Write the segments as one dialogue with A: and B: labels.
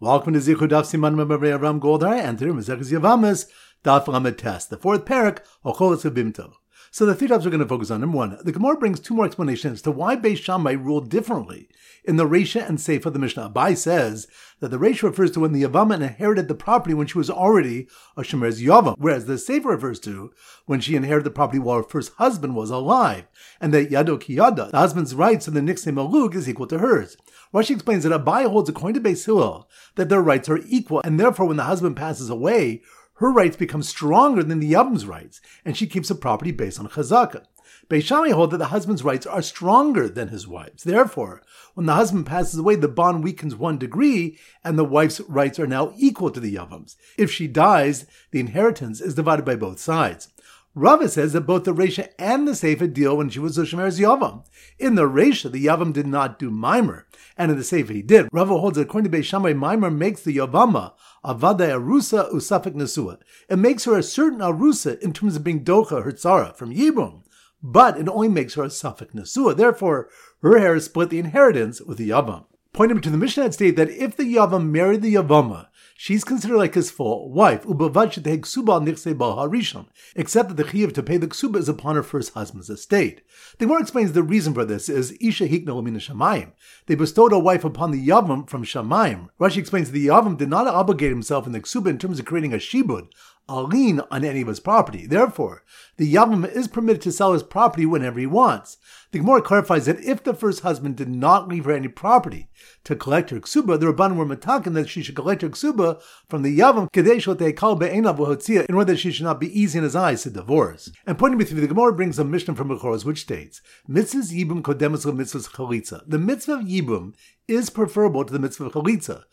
A: Welcome to Zichud Daf Siman Memorei Aram Goldar, and today Maseches Yavamis Daf Lamed Tes, the fourth parak Ocholas Ubimto. So the three topics we're going to focus on. Number one, the Gemara brings two more explanations as to why Beis Shammai ruled differently in the Reisha and Seifa of the Mishnah. Abai says that the Reisha refers to when the Yavama inherited the property when she was already a Shemer's Yavam, whereas the Seifa refers to when she inherited the property while her first husband was alive, and that Yado Ki Yada, the husband's rights in the Nixei Malug, is equal to hers. Rashi explains that Abai holds, according to Beis Hillel, that their rights are equal, and therefore when the husband passes away, her rights become stronger than the Yavam's rights, and she keeps the property based on Chazaka. Beis Shammai hold that the husband's rights are stronger than his wife's. Therefore, when the husband passes away, the bond weakens 1 degree, and the wife's rights are now equal to the Yavam's. If she dies, the inheritance is divided by both sides. Rava says that both the Reisha and the Seifa deal when she was a Shemer's Yavam. In the Reisha, the Yavam did not do Maimer, and in the Seifa he did. Rava holds that according to Beis Shammai, Maimer makes the Yavama Avada Arusa Usafik Nesua. It makes her a certain Arusa in terms of being Docha, her Tzara, from Yibum, but it only makes her a Safik Nesua. Therefore, her hair split the inheritance with the Yavam. Point number two, the Mishnah had stated that if the Yavam married the Yavama, she's considered like his full wife, except that the chiyuv to pay the ksuba is upon her first husband's estate. The Gemara explains the reason for this is Isha hikna l'mina shamayim. They bestowed a wife upon the Yavam from Shamayim. Rashi explains the Yavam did not obligate himself in the ksuba in terms of creating a shibud, a lien on any of his property. Therefore, the Yavam is permitted to sell his property whenever he wants. The Gemara clarifies that if the first husband did not leave her any property to collect her ksuba, the Rabbanan were mataken that she should collect her ksuba from the Yavam in order that she should not be easy in his eyes to divorce. And pointing me through, the Gemara brings a Mishnah from Bechoros which states, Mitzvahs Yibum kodemus mitzvahs chalitza. The mitzvah of Yibum is preferable to the mitzvah of chalitza.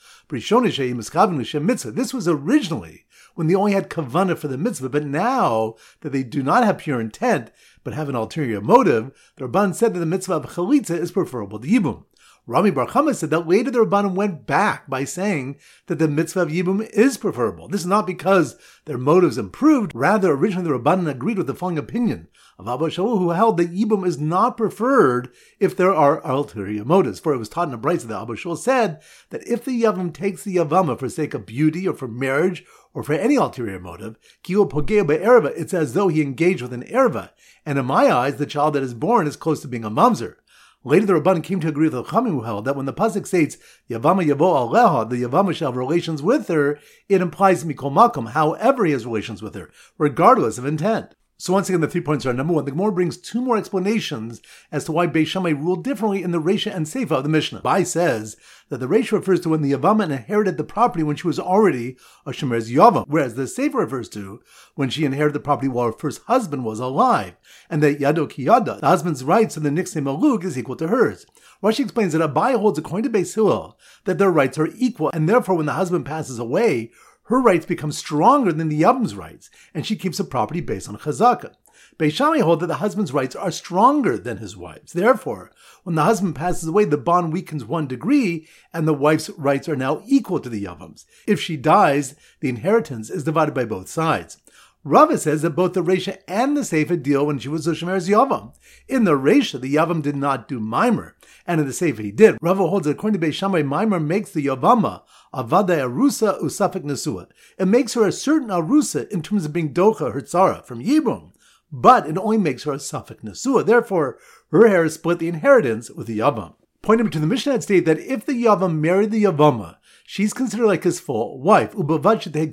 A: This was originally when they only had kavanah for the mitzvah, but now that they do not have pure intent, but have an ulterior motive, the Rabban said that the mitzvah of chalitza is preferable to Yibum. Rami Bar Chama said that later the Rabbanim went back by saying that the mitzvah of Yibum is preferable. This is not because their motives improved, rather originally the Rabbanim agreed with the following opinion of Abba Shaul, who held that Yibum is not preferred if there are ulterior motives. For it was taught in a brayso that Abba Shaul said that if the Yavam takes the Yavama for sake of beauty or for marriage or for any ulterior motive, Ki'u pogea be'erva, it's as though he engaged with an erva, and in my eyes the child that is born is close to being a mamzer. Later, the Rabbanan came to agree with the Chachamim who held that when the pasuk states Yavama yavo aleha, the Yavama shall have relations with her, it implies mikol makom, however he has relations with her, regardless of intent. So once again, the 3 points are: number one, the Gemara brings two more explanations as to why Beis Shammai ruled differently in the Reisha and Seifa of the Mishnah. Bai says that the Reisha refers to when the Yavama inherited the property when she was already a Shemer's Yavam, whereas the Seifa refers to when she inherited the property while her first husband was alive, and that Yado Ki Yada, the husband's rights in the Nixei Malug, is equal to hers. Rashi explains that Abai holds, according to Beis Hillel, that their rights are equal, and therefore when the husband passes away, her rights become stronger than the Yavam's rights, and she keeps the property based on Chazaka. Beis Shammai hold that the husband's rights are stronger than his wife's. Therefore, when the husband passes away, the bond weakens 1 degree, and the wife's rights are now equal to the Yavam's. If she dies, the inheritance is divided by both sides. Rava says that both the Reisha and the Seifa deal when she was a Shemer's Yavam. In the Reisha, the Yavam did not do Maimer, and in the Seifa he did. Rava holds that according to Beis Shammai, Maimer makes the Yavama Avada Arusa Usafik Nesua. It makes her a certain Arusa in terms of being Docha, her Tzara, from Yibum, but it only makes her a Safik Nesua. Therefore, her hair split the inheritance with the Yavam. Point number two, the Mishnah had stated that if the Yavam married the Yavama, she's considered like his full wife, except that the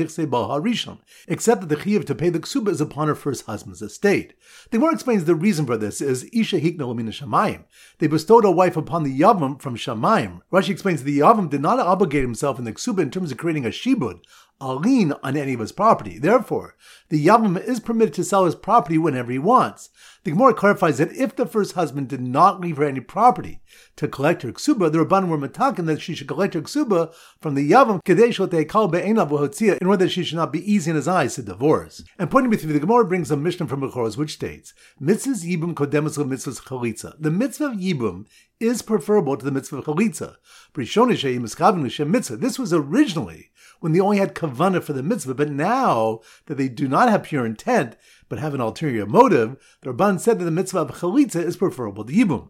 A: chiyuv to pay the ksuba is upon her first husband's estate. The Gemara explains the reason for this is Isha hikna l'mina shamayim. They bestowed a wife upon the Yavam from Shamayim. Rashi explains the Yavam did not obligate himself in the ksuba in terms of creating a shibud, a lien on any of his property. Therefore, the Yavam is permitted to sell his property whenever he wants. The Gemara clarifies that if the first husband did not leave her any property to collect her ksuba, the Rabbanan were mataken that she should collect her ksuba from the Yavam in order that she should not be easy in his eyes to divorce. And pointing me through, the Gemara brings a Mishnah from Bechoros which states, Mitzvahs Yibum kodemus mitzvahs chalitza. The mitzvah of Yibum is preferable to the mitzvah of chalitza. This was originally when they only had kavanah for the mitzvah, but now that they do not have pure intent, but have an ulterior motive, the Rabban said that the mitzvah of chalitza is preferable to Yibum.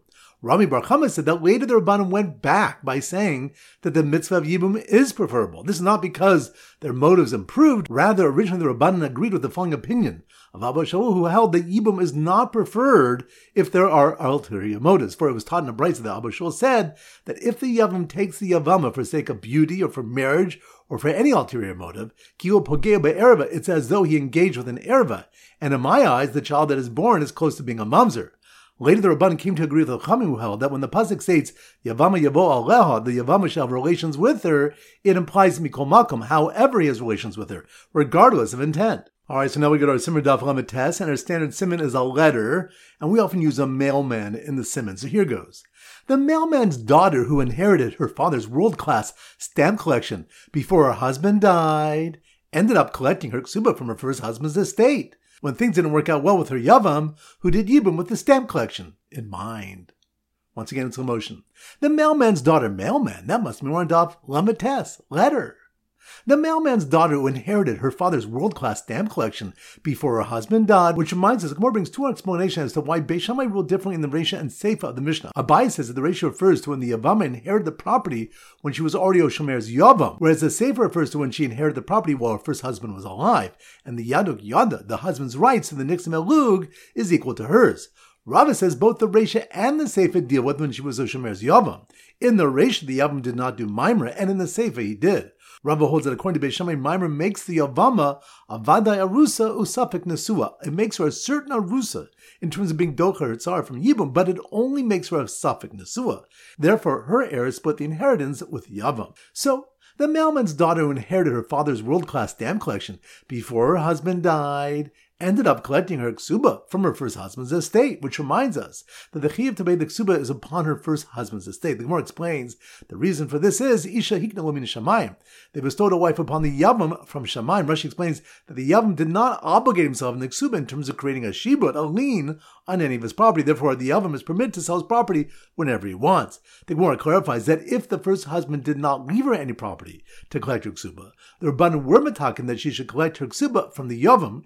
A: Rami Bar Chama said that later the Rabbanim went back by saying that the mitzvah of Yibum is preferable. This is not because their motives improved. Rather, originally the Rabbanim agreed with the following opinion of Abba Shaul, who held that Yibum is not preferred if there are ulterior motives. For it was taught in a brayso that Abba Shaul said that if the Yavam takes the Yavama for sake of beauty or for marriage or for any ulterior motive, Ki'u Pogea be'erva, it's as though he engaged with an erva. And in my eyes, the child that is born is close to being a mamzer. Later, the Rabbanan came to agree with the Chachamim, who held that when the pasuk states Yavama yavo aleha, the Yavama shall have relations with her, it implies mikol makom, however he has relations with her, regardless of intent. All right, so now we go to our Simmer Daf Lamed Tes, and our standard simon is a letter, and we often use a mailman in the simon. So here goes. The mailman's daughter, who inherited her father's world-class stamp collection before her husband died, ended up collecting her ksuba from her first husband's estate when things didn't work out well with her Yavam, who did Yibum with the stamp collection in mind. Once again, it's slow motion. The mailman's daughter, mailman, that must be more on Daf Lamed Tes, letter. The mailman's daughter, who inherited her father's world-class stamp collection before her husband died, which reminds us, the Gemara brings two explanations as to why Beis Shammai ruled differently in the Reisha and Seifa of the Mishnah. Abai says that the Reisha refers to when the Yavama inherited the property when she was already Oshomer's Yavam, whereas the Seifa refers to when she inherited the property while her first husband was alive, and the Yaduk Yada, the husband's rights to the Nixim Elug, is equal to hers. Rava says both the Reisha and the Seifa deal with when she was Oshomer's Yavam. In the Reisha, the Yavam did not do Maimra, and in the Seifa, he did. Rava holds that according to Beis Shammai, Maimra makes the Yavama a Vadai Arusa Usafik Nesua. It makes her a certain Arusa in terms of being Docha Hitzar from Yibum, but it only makes her a Safik Nesua. Therefore, her heirs split the inheritance with Yavam. So, the mailman's daughter, who inherited her father's world-class stamp collection before her husband died, ended up collecting her ksuba from her first husband's estate, which reminds us that the chiyuv to pay the ksuba is upon her first husband's estate. The Gemara explains the reason for this is Isha hikna lo min shamayim. They bestowed a wife upon the Yavam from Shamayim. Rashi explains that the Yavam did not obligate himself in the ksuba in terms of creating a shibud, a lien on any of his property. Therefore, the Yavam is permitted to sell his property whenever he wants. The Gemara clarifies that if the first husband did not leave her any property to collect her ksuba, the Rabbanan were matakin that she should collect her ksuba from the Yavam,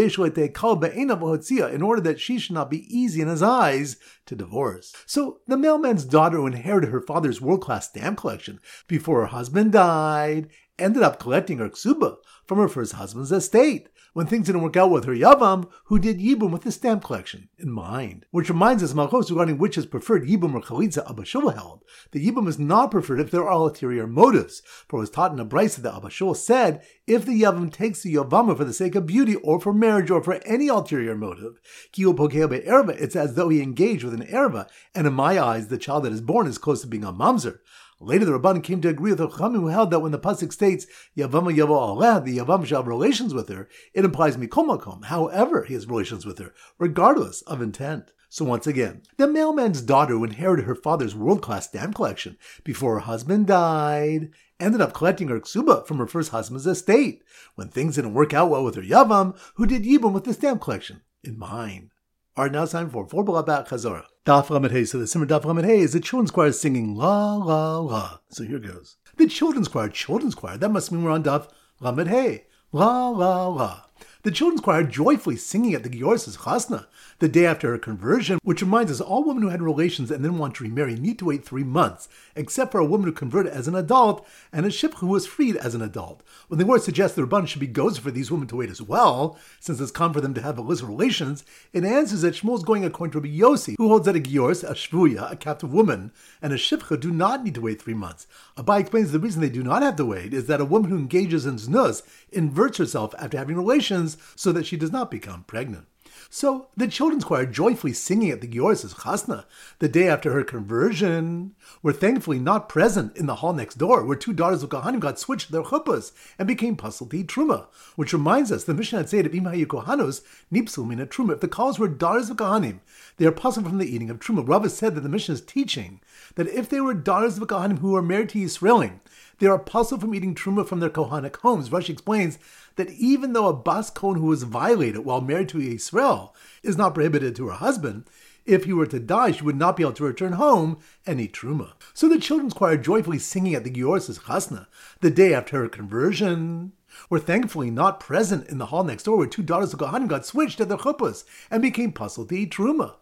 A: in order that she should not be easy in his eyes to divorce. So the mailman's daughter, who inherited her father's world-class stamp collection before her husband died, ended up collecting her ksuba from her first husband's estate when things didn't work out with her Yavam, who did Yibum with the stamp collection in mind. Which reminds us, Malchos, regarding which is preferred, Yibum or Chalitza, Abba Shaul held. The Yibum is not preferred if there are ulterior motives. For it was taught in a brayso that Abba Shaul said, if the Yavam takes the Yavama for the sake of beauty or for marriage or for any ulterior motive, Ki'u Pogea be'erva, it's as though he engaged with an erva, and in my eyes, the child that is born is close to being a mamzer. Later, the Rabbanan came to agree with the Chachamim, who held that when the pasuk states Yavama yavo aleh, the Yavam shall have relations with her, it implies mikol makom, however he has relations with her, regardless of intent. So once again, the mailman's daughter, who inherited her father's world-class stamp collection before her husband died, ended up collecting her ksuba from her first husband's estate when things didn't work out well with her Yavam, who did Yibum with the stamp collection in mind. Alright, now it's time for Balabak Chazorah. Daf Lamed Hey. So the Simmer Daf Lamed Hey is the children's choir singing la la la. So here goes. The children's choir, that must mean we're on Daf Lamed Hey. La la la. The children's choir joyfully singing at the Gior's Chasna, the day after her conversion, which reminds us all women who had relations and then want to remarry need to wait 3 months, except for a woman who converted as an adult and a shipcha who was freed as an adult. When the word suggests the Rabban should be goes for these women to wait as well, since it's common for them to have illicit relations, it answers that Shmuel is going according to Rabbi Yossi, who holds that a Giors, a shvuya, a captive woman, and a shipcha do not need to wait 3 months. Abai explains the reason they do not have to wait is that a woman who engages in znus inverts herself after having relations so that she does not become pregnant. So the children's choir joyfully singing at the Gior's Chasna, the day after her conversion, were thankfully not present in the hall next door, where 2 daughters of Kohanim got switched their chuppahs and became puzzled to eat truma. Which reminds us, the Mishnah had said, if Imahayu Kohanos nipsul mina truma, if the calls were daughters of Kohanim, they are puzzled from the eating of truma. Rava said that the Mishnah is teaching that if they were daughters of Kohanim who were married to Yisraelim, they are puzzled from eating truma from their Kohanic homes. Rashi explains that even though a bas kohen who was violated while married to Yisrael is not prohibited to her husband, if he were to die, she would not be able to return home and eat truma. So the children's choir joyfully singing at the Gior's Chasna, the day after her conversion, were thankfully not present in the hall next door, where 2 daughters of Kohanim got switched at their chuppahs and became puzzled to eat truma.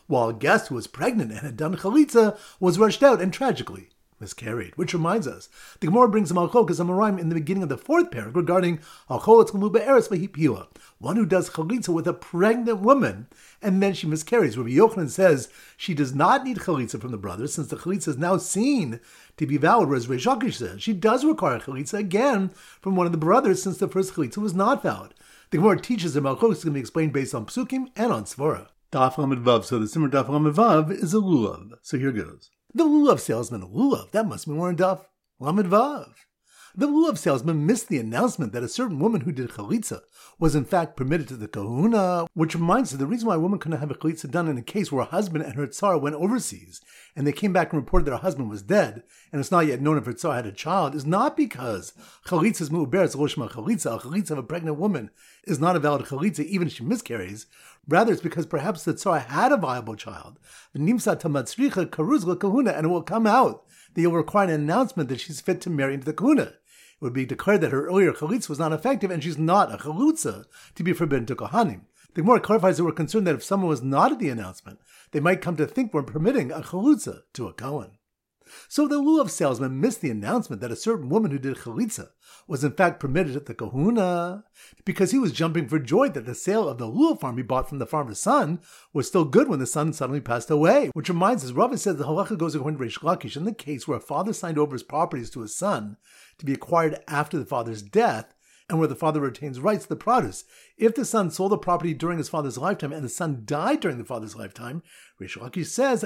A: while a guest who was pregnant and had done chalitza was rushed out and tragically miscarried. Which reminds us, the Gemara brings a malchokas amoraim in the beginning of the fourth parak regarding one who does chalitza with a pregnant woman and then she miscarries. Rabbi Yochanan says she does not need chalitza from the brother since the chalitza is now seen to be valid, whereas Reish Lakish says she does require chalitza again from one of the brothers since the first chalitza was not valid. The Gemara teaches that malchokas can be explained based on psukim and on svara. Daf Lamed Vav. So the Simmer Daf Lamed Vav is a lulav. So here goes. The lulav salesman, a lulav, that must be more in Daf Lamed Vav. The lulav salesman missed the announcement that a certain woman who did chalitza was in fact permitted to the kahuna, which reminds us the reason why a woman couldn't have a chalitza done in a case where a husband and her tsar went overseas and they came back and reported that her husband was dead and it's not yet known if her tsar had a child is not because chalitza is mu'uberetz loshma chalitza. A chalitza of a pregnant woman is not a valid chalitza even if she miscarries. Rather, it's because perhaps the tsar had a viable child. Nimsa tamatzricha karuzla kahuna, and it will come out that you'll require an announcement that she's fit to marry into the kahuna. It would be declared that her earlier chalitza was not effective and she's not a chalutza to be forbidden to kohanim. The Gemara clarifies that we're concerned that if someone was not at the announcement, they might come to think we're permitting a chalutza to a kohen. So the lulav salesman missed the announcement that a certain woman who did chalitza was in fact permitted at the kahuna because he was jumping for joy that the sale of the lulav farm he bought from the farmer's son was still good when the son suddenly passed away. Which reminds us, Rava says the halacha goes according to Reish Lakish in the case where a father signed over his properties to his son to be acquired after the father's death, and where the father retains rights to the produce. If the son sold the property during his father's lifetime and the son died during the father's lifetime, Reish Lakish says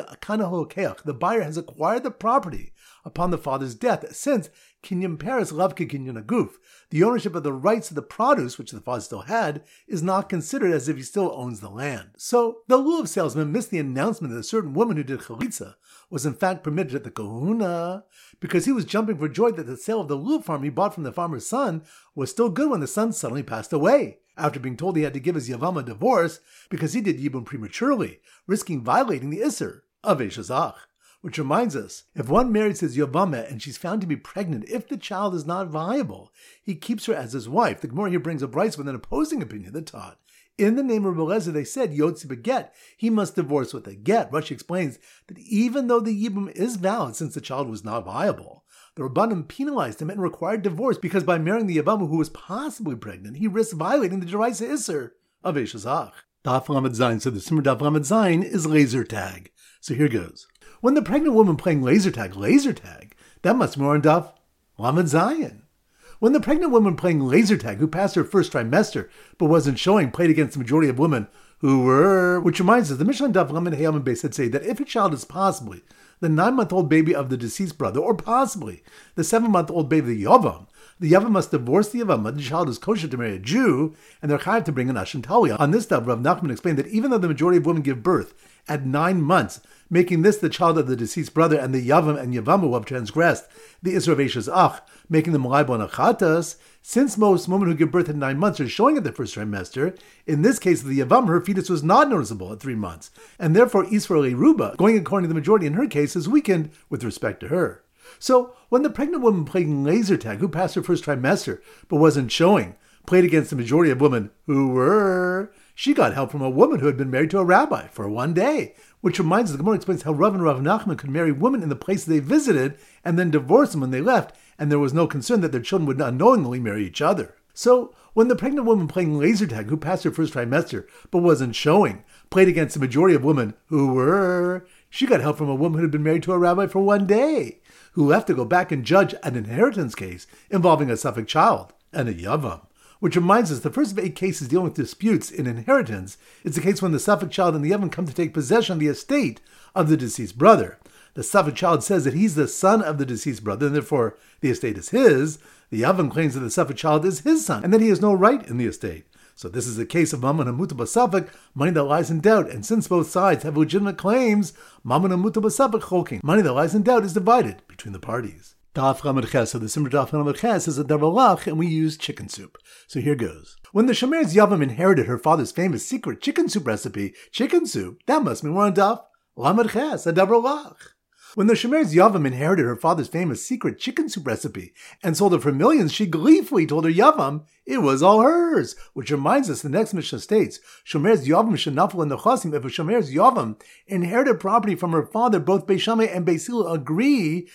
A: the buyer has acquired the property upon the father's death, since kinyan paris lavke kinyan aguf, the ownership of the rights to the produce, which the father still had, is not considered as if he still owns the land. So the lulav salesman missed the announcement that a certain woman who did chalitza was in fact permitted at the kahuna because he was jumping for joy that the sale of the lulav farm he bought from the farmer's son was still good when the son suddenly passed away, after being told he had to give his yavam a divorce because he did yibum prematurely, risking violating the isser of Eshazach. Which reminds us, if one marries his yavama and she's found to be pregnant, if the child is not viable, he keeps her as his wife. The Gemara here brings a brayso with an opposing opinion that taught, in the name of Rebbe Eliezer, they said, Yotzi beget, he must divorce with a get. Rashi explains that even though the yibum is valid since the child was not viable, the Rabbanim penalized him and required divorce because by marrying the Yavama who was possibly pregnant, he risked violating the Deraisa Isser of Eshazach. Daf Lamed Zayin. So the Simmer Daf Lamed Zayin is laser tag. So here goes. When the pregnant woman playing laser tag, that must be more on Daf Lamed Zayin. When the pregnant woman playing laser tag who passed her first trimester but wasn't showing played against the majority of women who were, which reminds us, the Mishnah Daf Lamed Hayam and Beis had said that if a child is possibly the 9-month-old baby of the deceased brother, or possibly the 7-month-old baby of the Yavam must divorce the Yavam. The child is kosher to marry a Jew, and they're chayav to bring an Ashen Talia. On this stuff, Rav Nachman explained that even though the majority of women give birth at 9 months, making this the child of the deceased brother, and the Yavam and Yavam who have transgressed the Isra of Eshazach, making them Malaibo and Achatas, since most women who give birth at 9 months are showing at their first trimester, in this case of the Yavam, her fetus was not noticeable at 3 months, and therefore Israel Ruba, going according to the majority in her case, is weakened with respect to her. So, when the pregnant woman playing laser tag, who passed her first trimester but wasn't showing, played against the majority of women who were, she got help from a woman who had been married to a rabbi for one day. Which reminds us, the Gemara explains how Rav and Rav Nachman could marry women in the places they visited and then divorce them when they left, and there was no concern that their children would unknowingly marry each other. So, when the pregnant woman playing laser tag, who passed her first trimester but wasn't showing, played against the majority of women who were, she got help from a woman who had been married to a rabbi for one day, who left to go back and judge an inheritance case involving a suffix child and a yavam. Which reminds us, the first of 8 cases dealing with disputes in inheritance is the case when the suffix child and the yavam come to take possession of the estate of the deceased brother. The suffix child says that he's the son of the deceased brother, and therefore the estate is his. The yavam claims that the suffix child is his son, and that he has no right in the estate. So this is a case of Mammon and Muta Basafik, money that lies in doubt, and since both sides have legitimate claims, Mammon and Muta Basafik choking, money that lies in doubt is divided between the parties. Daf Lamed Ches. So the Simmer Daf Lamed Ches is a davar, and we use chicken soup. So here goes. When the Shomer's Yavam inherited her father's famous secret chicken soup recipe, that must be more on Daf Lamed Ches, a davar. When the Shomer's Yavam inherited her father's famous secret chicken soup recipe and sold it for millions, she gleefully told her Yavam it was all hers. Which reminds us, the next Mishnah states, Shomer's Yavam shenafel in the Chasim. If a Shomer's Yavam inherited property from her father, both Beis Shammai and Beis Hillel agree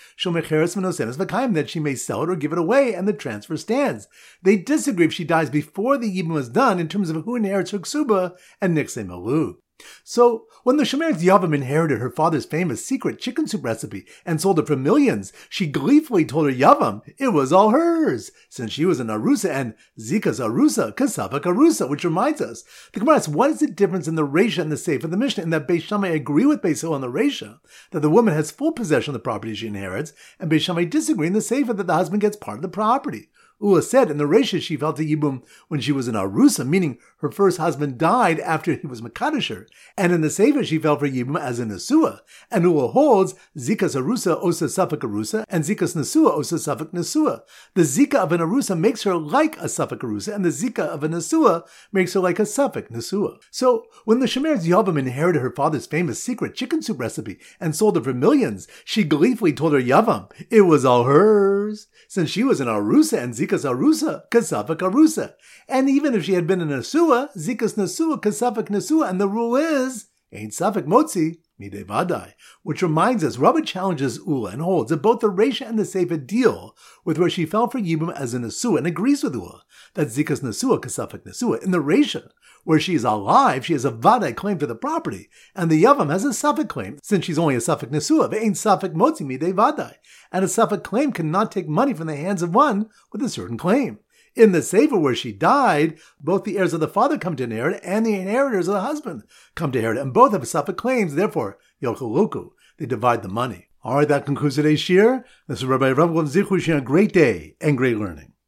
A: that she may sell it or give it away, and the transfer stands. They disagree if she dies before the Yibum is done in terms of who inherits her ksuba and Niksei Malu. So, when the Shomer's Yavam inherited her father's famous secret chicken soup recipe and sold it for millions, she gleefully told her Yavam it was all hers, since she was an Arusa and Zikas Arusa, Kasavak Arusa, which reminds us, the Gemara asks, what is the difference in the Reisha and the Seif of the Mishnah, in that Beis Shammai agree with Beis Hillel on the Reisha, that the woman has full possession of the property she inherits, and Beis Shammai disagree in the Seif that the husband gets part of the property. Ula said in the Reisha she fell to Yibum when she was an Arusa, meaning her first husband died after he was Makadisher, and in the Sefer she fell for Yibum as a Nesua. And Ula holds Zikas Arusa osa Safek Arusa, and Zikas Nesua osa Safek Nesua. The Zika of an Arusa makes her like a Safek Arusa, and the Zika of a Nesua makes her like a Safek Nesua. So, when the Shomer's Yavam inherited her father's famous secret chicken soup recipe and sold it for millions, she gleefully told her Yavam it was all hers, since she was an Arusa and Zikas Arusa, Kasafek Arusa. And even if she had been an Nesua, Zikas Nesua, Kasafek Nesua, and the rule is, Ain't Safek Motzi, Midei Vadai. Which reminds us, Rabbi challenges Ula and holds that both the Reisha and the Sefer deal with where she fell for Yibum as a Nesua, and agrees with Ula that Zikas Nesua, Kasafek Nesua. In the Reisha, where she is alive, she has a Vadai claim to the property, and the Yavam has a Safek claim, since she's only a Safek Nesua, but Ain't Safek Motzi, Midei Vadai. And a Safek claim cannot take money from the hands of one with a certain claim. In the Sefer where she died, both the heirs of the father come to inherit and the inheritors of the husband come to inherit, and both have Safek claims, therefore, Yochuluku, they divide the money. Alright, that concludes today's shir. This is Rabbi Rav Zichu wishing a great day and great learning.